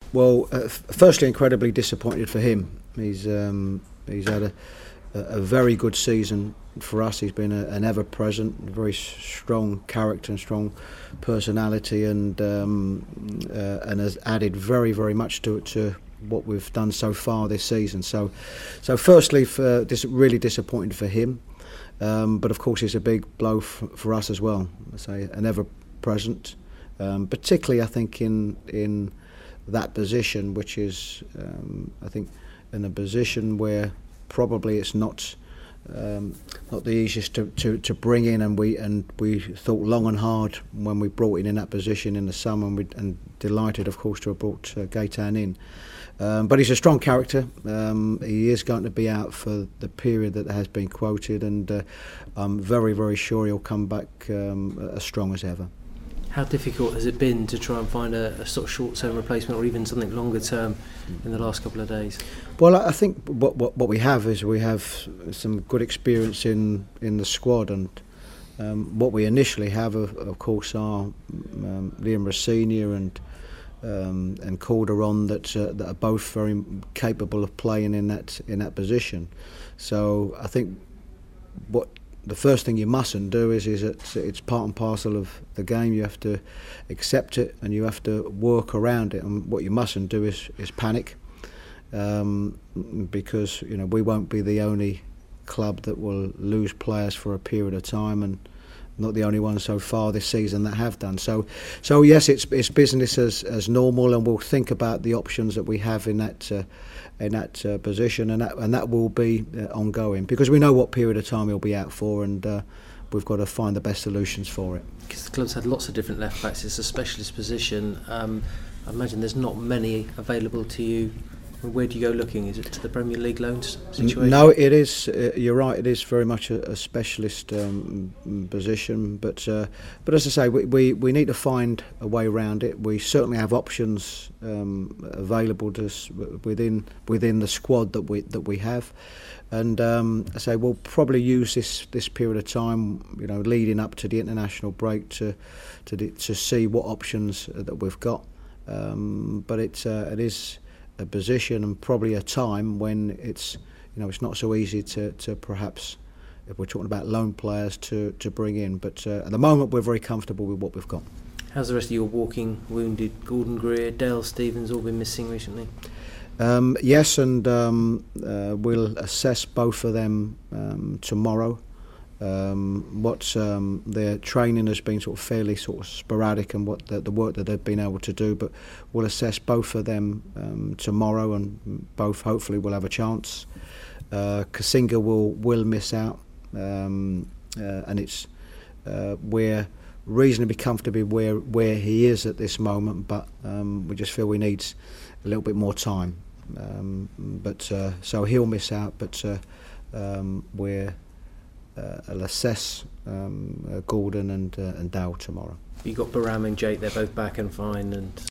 Well, firstly, incredibly disappointed for him. He's had a very good season for us. He's been an ever-present, very strong character and strong personality, and has added very, very much to what we've done so far this season. So firstly, really disappointed for him, but of course it's a big blow for us as well. I say an ever-present, particularly I think in that position, which is I think in a position where probably it's not the easiest to bring in, and we thought long and hard when we brought in that position in the summer, and delighted of course to have brought Gaetan in. But he's a strong character. He is going to be out for the period that has been quoted, and I'm very, very sure he'll come back as strong as ever. How difficult has it been to try and find a sort of short-term replacement, or even something longer-term in the last couple of days? Well, I think what we have is we have some good experience in the squad, and what we initially have, of course, are Liam Rosenior and Calderon that are both very capable of playing in that position. So I think the first thing you mustn't do is it's part and parcel of the game. You have to accept it and you have to work around it. And what you mustn't do is panic, because we won't be the only club that will lose players for a period of time, and not the only ones so far this season that have done. So yes, it's business as normal, and we'll think about the options that we have in that position, and that will be ongoing, because we know what period of time he'll be out for, and we've got to find the best solutions for it. Because the club's had lots of different left backs. It's a specialist position. I imagine there's not many available to you. Where do you go looking? Is it to the Premier League loans situation? No, it is. You're right. It is very much a specialist position. But as I say, we need to find a way around it. We certainly have options available to us within the squad that we have, and I say we'll probably use this period of time, leading up to the international break, to see what options that we've got. But it is a position and probably a time when it's not so easy to perhaps, if we're talking about loan players, to bring in. But at the moment we're very comfortable with what we've got. How's the rest of your walking wounded? Gordon Greer, Dale Stephens, all been missing recently? Yes, and we'll assess both of them tomorrow. Their training has been sort of sporadic, and what the work that they've been able to do, but we'll assess both of them tomorrow, and both hopefully will have a chance. Kasinga will miss out, and it's we're reasonably comfortable where he is at this moment, but we just feel we need a little bit more time. So he'll miss out, but I'll assess Gordon and Dow tomorrow. You got Baram and Jake; they're both back and fine, and